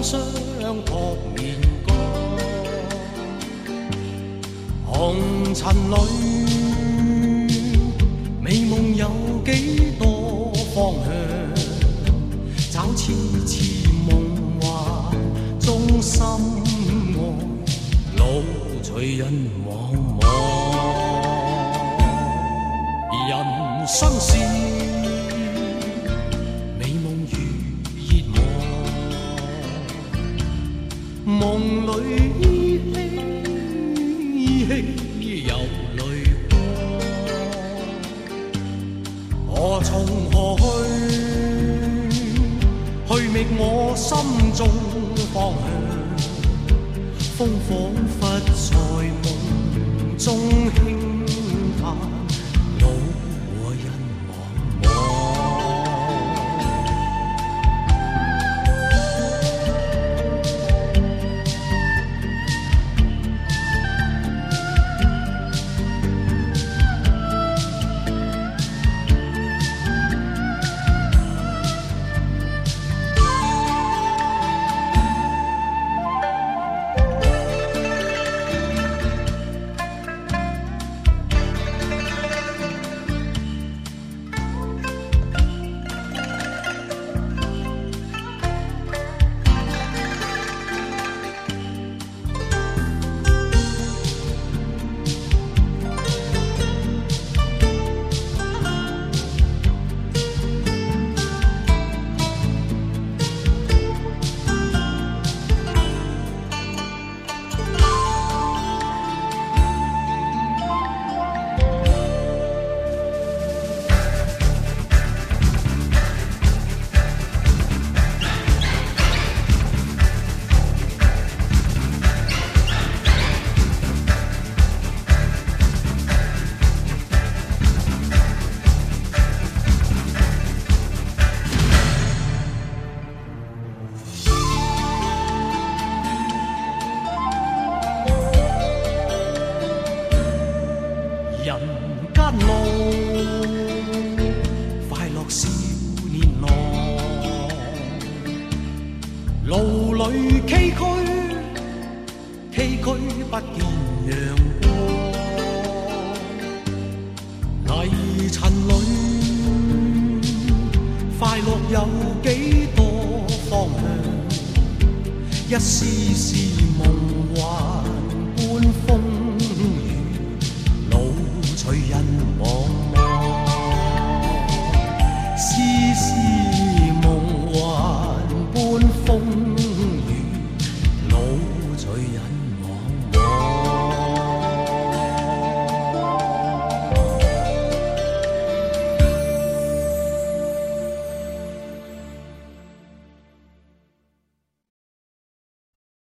相托面光，红尘里美梦有几多方向？找痴痴梦幻中心爱，路随人茫茫。人生是美梦如热望，梦里依稀有泪光。我从何去觅我心中方向？风仿佛在梦中轻叹，路和人茫茫。人間路，快樂少年郎，路裏崎嶇，崎嶇不見陽光，泥塵裏，快樂有幾多方向？一絲絲夢幻。